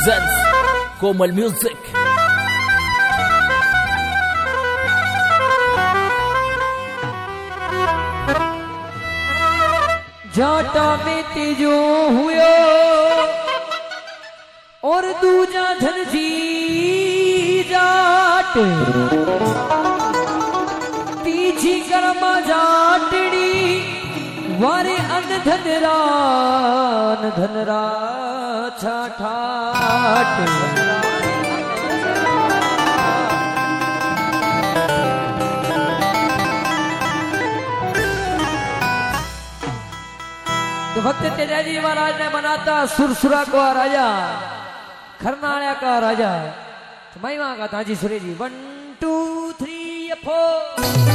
presents Komal Music. जाटा में तीजो हुयो और दूजा धन जी जाट तीजी कर्मा जाटड़ी वारे अंग धनरा छाठाट तो भक्त तेजाजी महाराज ने बनाता सुरसुरा का राजा खरनाड़ा का राजा तो महिमा का ताजी सुरे जी 1 2 3 4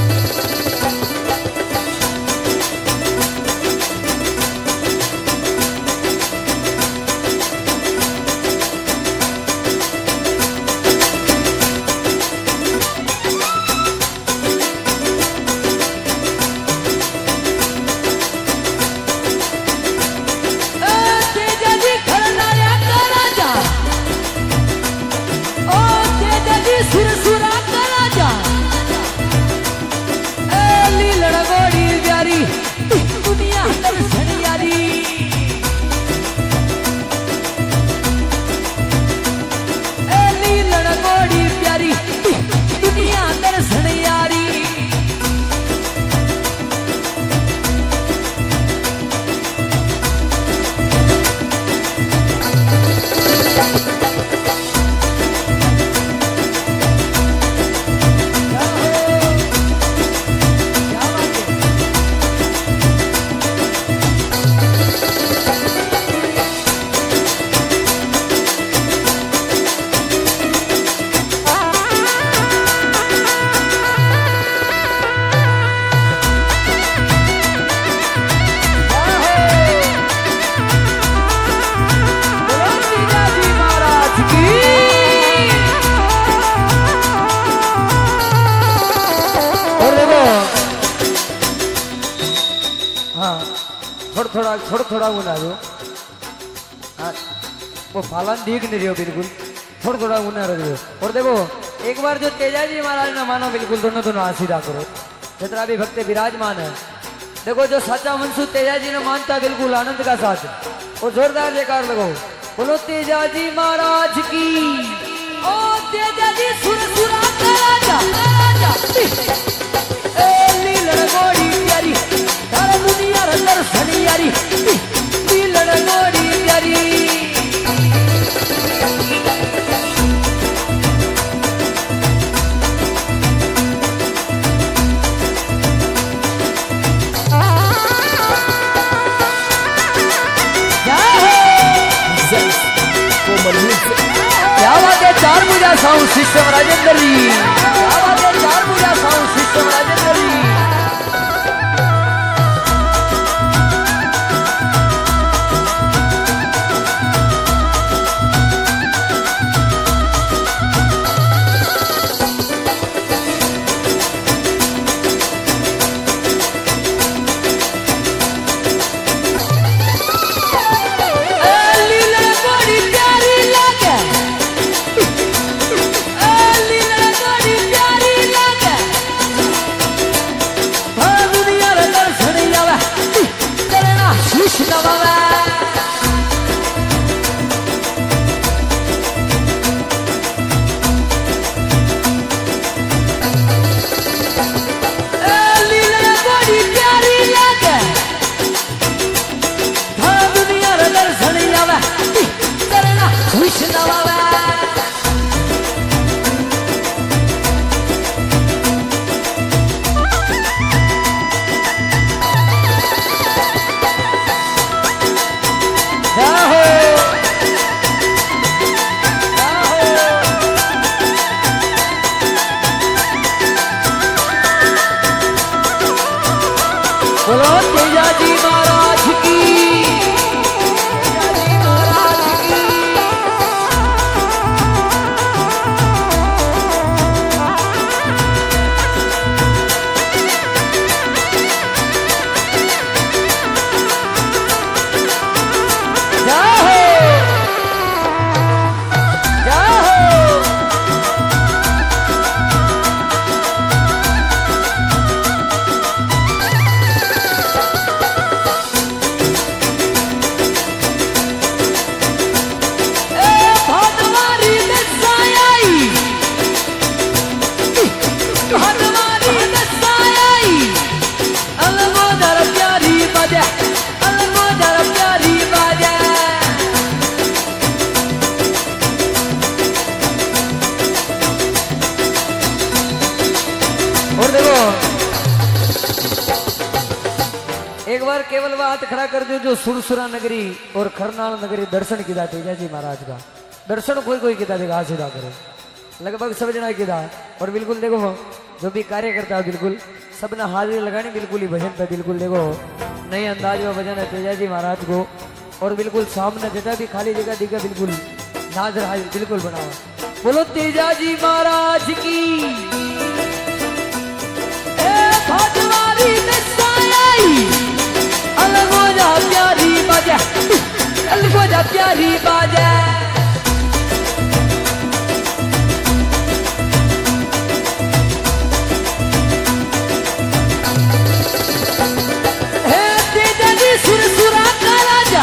सुरसुरा का राजा एली लड़गोड़ी प्यारी दुनिया दर्शन यारी एली लड़गोड़ी प्यारी दुनिया दर्शन यारी थोड़ा गुना जो हाँ वो फालन दिख नहीं रही बिल्कुल थोड़ा गुना रही और देखो एक बार जो तेजाजी महाराज ने मानो बिल्कुल दोनों दोनों आशीर्वाद करो जितना भी भक्त विराजमान है देखो जो सच्चा मनसू तेजाजी ने मानता बिल्कुल आनंद का साथ और जोरदार जयकार लगो बोलो तेजाजी महाराज की ओ तेजाजी सुरसुरा का राजा एली लड़गोड़ी प्यारी सारा दुनिया रंदर सनी यारी लड़गोड़ी प्यारी क्या बात है चार पूजा साउंड सिस्टम राजेंद्र जी क्या बात है चार पूजा साउंड सिस्टम राजेंद्र जी बार केवल वह हाथ खड़ा कर दो जो सुरसुरा नगरी और खरनाल नगरी दर्शन किया तेजा जी महाराज का। दर्शन कोई कोई किया देखा सीधा करो, लगभग सब जना किया। और बिल्कुल देखो जो भी कार्य करता है बिल्कुल सबने हाजिरी लगानी बिल्कुल ही भजन पे। बिल्कुल देखो नए अंदाज में भजन है तेजा जी महाराज को। और बिल्कुल सामने जगह भी खाली जगह दिखा बिल्कुल नाजर हाजिर बिल्कुल बनाओ। बोलो तेजा जी महाराज की। भजवारी अलग हो जा प्यारी बाजा, अलग हो जा प्यारी बाजा। हे तेजा जी सुरसुरा का राजा,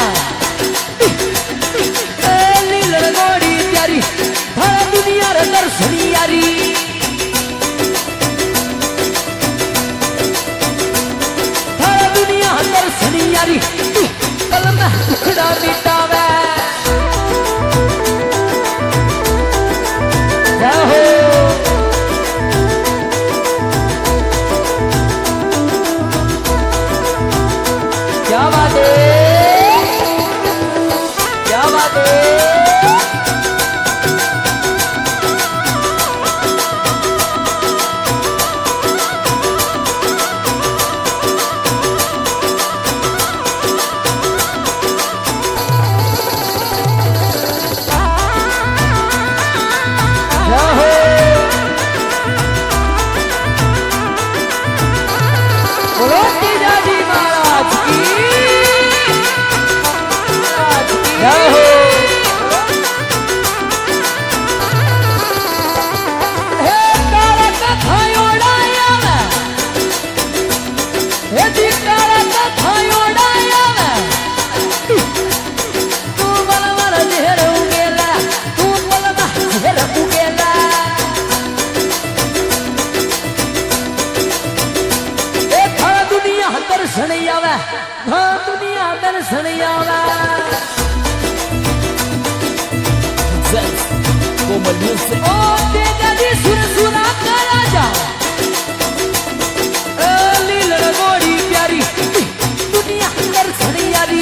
लीलड़ गोड़ी प्यारी भरा दुनिया रे दर्शनी यारी। दर्शनी यारी कलम टुकड़ा मिटावे। हो क्या बात है, क्या बात है। दुनिया दर्शन आवे। कोमल म्यूजिक। ओ तेजा जी सुरसुरा का राजा, लीलड़ गोड़ी प्यारी दुनिया दर्शन यारी।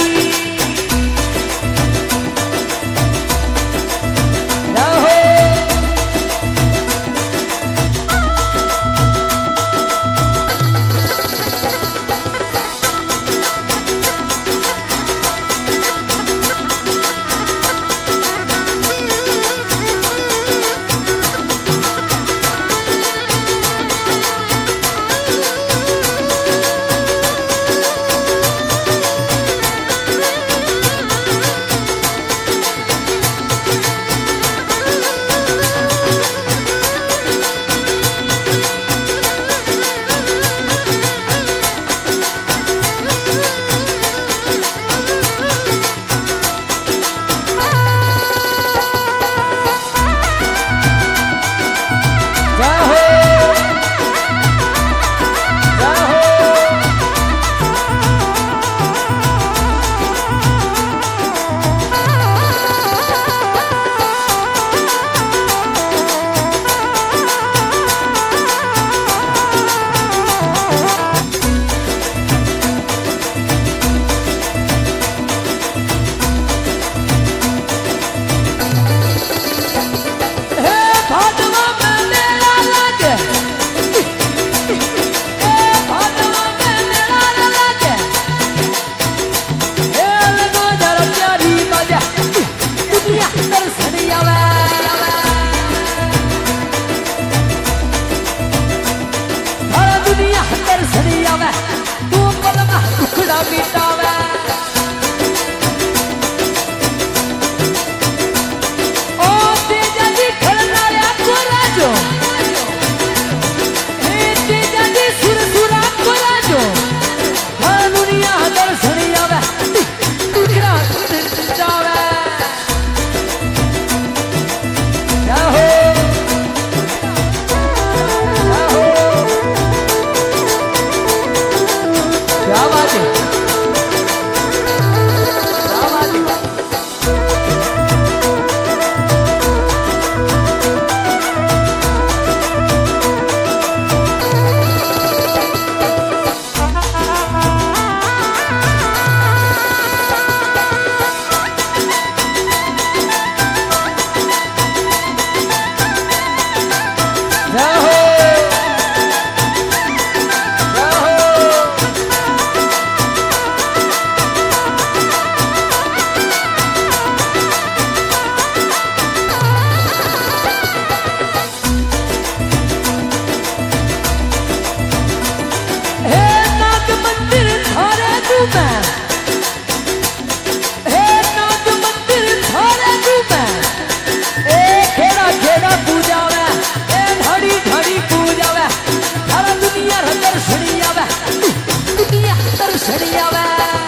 दर्शनी आवे दुनिया दर्शनी आवे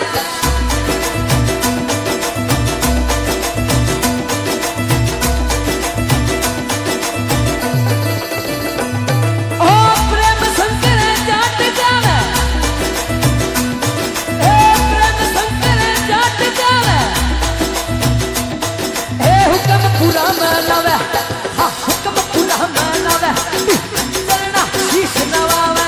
ओ प्रेम शंकर जाट जावे ए प्रेम शंकर जाट जावे ए हुक्म पूरा मनावे हाँ हुक्म पूरा मनावे चलना शीश नवावे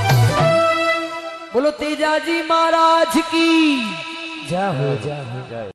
बोलो तेजाजी महाराज की जय हो जय हो।